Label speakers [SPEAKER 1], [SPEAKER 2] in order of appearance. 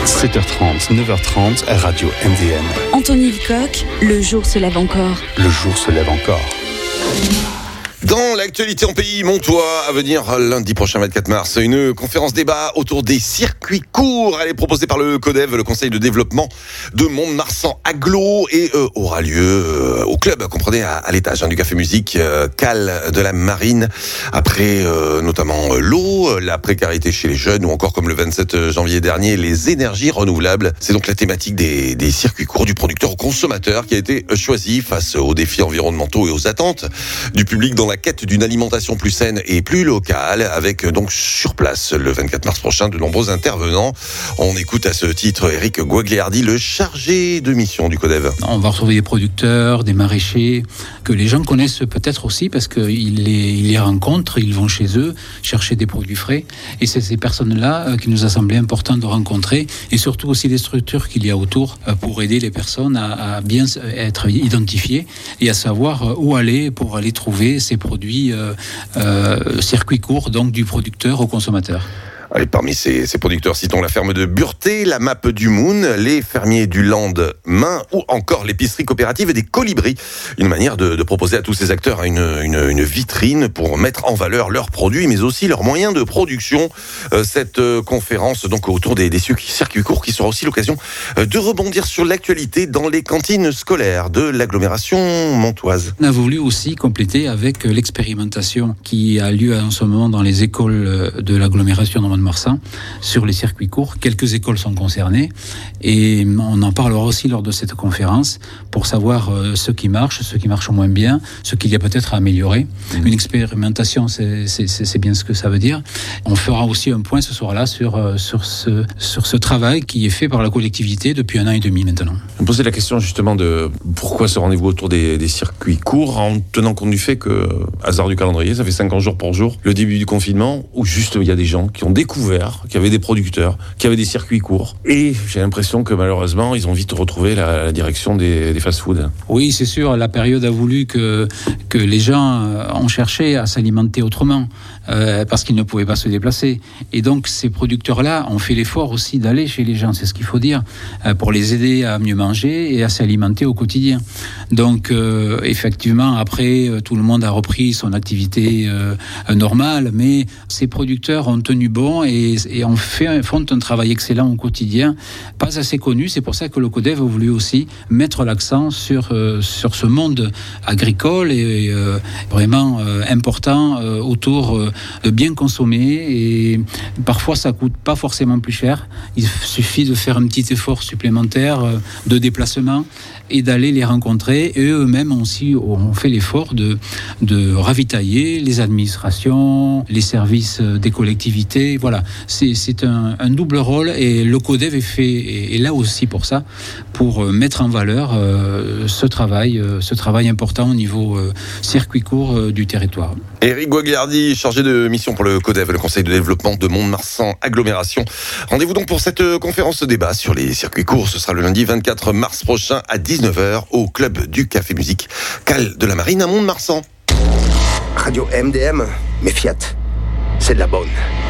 [SPEAKER 1] 7h30, 9h30, Radio MDM.
[SPEAKER 2] Anthony Lecoq, le jour se lève encore.
[SPEAKER 1] Le jour se lève encore.
[SPEAKER 3] Dans l'actualité en pays montois, à venir lundi prochain 24 mars, une conférence débat autour des circuits courts. Elle est proposée par le CODEV, le Conseil de développement de Mont-de-Marsan Agglo, et aura lieu au club, comprenez, à l'étage du Café Musique, Cale de la Marine. Après notamment l'eau, la précarité chez les jeunes, ou encore comme le 27 janvier dernier, les énergies renouvelables. C'est donc la thématique des circuits courts, du producteur au consommateur, qui a été choisi face aux défis environnementaux et aux attentes du public dans la quête d'une alimentation plus saine et plus locale, avec donc sur place le 24 mars prochain de nombreux intervenants. On écoute à ce titre Eric Guagliardi, le chargé de mission du CODEV.
[SPEAKER 4] On va retrouver des producteurs, des maraîchers, que les gens connaissent peut-être aussi parce qu'ils les rencontrent, ils vont chez eux chercher des produits frais. Et c'est ces personnes-là qui nous a semblé important de rencontrer, et surtout aussi les structures qu'il y a autour pour aider les personnes à bien être identifiées et à savoir où aller pour aller trouver ces produits circuit court, donc du producteur au consommateur.
[SPEAKER 3] Allez, parmi ces producteurs, citons la ferme de Burté, la MAP du Moon, les fermiers du Lendemain, ou encore l'épicerie coopérative et des Colibris. Une manière de proposer à tous ces acteurs une vitrine pour mettre en valeur leurs produits, mais aussi leurs moyens de production. Cette conférence donc autour des circuits courts, qui sera aussi l'occasion de rebondir sur l'actualité dans les cantines scolaires de l'agglomération montoise.
[SPEAKER 4] On a voulu aussi compléter avec l'expérimentation qui a lieu en ce moment dans les écoles de l'agglomération de Marsan sur les circuits courts. Quelques écoles sont concernées et on en parlera aussi lors de cette conférence pour savoir ce qui marche moins bien, ce qu'il y a peut-être à améliorer. Une expérimentation, c'est bien ce que ça veut dire. On fera aussi un point ce soir-là sur ce travail qui est fait par la collectivité depuis 1 an et demi maintenant.
[SPEAKER 5] Je me posais la question justement de pourquoi ce rendez-vous autour des circuits courts, en tenant compte du fait que, hasard du calendrier, ça fait 50 jours pour jour, le début du confinement, où juste il y a des gens qui ont découvert qu'il y avait des producteurs, qu'il y avait des circuits courts. Et j'ai l'impression que malheureusement, ils ont vite retrouvé la direction des fast-foods.
[SPEAKER 4] Oui, c'est sûr, la période a voulu que les gens ont cherché à s'alimenter autrement, parce qu'ils ne pouvaient pas se déplacer. Et donc, ces producteurs-là ont fait l'effort aussi d'aller chez les gens, c'est ce qu'il faut dire, pour les aider à mieux manger et à s'alimenter au quotidien. Donc, effectivement, après, tout le monde a repris son activité normale, mais ces producteurs ont tenu bon et font un travail excellent au quotidien, pas assez connu. C'est pour ça que le CODEV a voulu aussi mettre l'accent sur ce monde agricole et vraiment important autour de bien consommer. Et parfois, ça coûte pas forcément plus cher. Il suffit de faire un petit effort supplémentaire de déplacement et d'aller les rencontrer. Et eux-mêmes aussi ont fait l'effort de ravitailler les administrations, les services des collectivités. Voilà, c'est un double rôle, et le CODEV est là aussi pour ça, pour mettre en valeur ce travail important au niveau circuit court du territoire.
[SPEAKER 3] Eric Guagliardi, chargé de mission pour le CODEV, le Conseil de développement de Mont-de-Marsan Agglomération. Rendez-vous donc pour cette conférence débat sur les circuits courts. Ce sera le lundi 24 mars prochain à 19h au club du Café Musique Cale de la Marine à Mont-de-Marsan.
[SPEAKER 6] Radio MDM, mais Fiat, c'est de la bonne.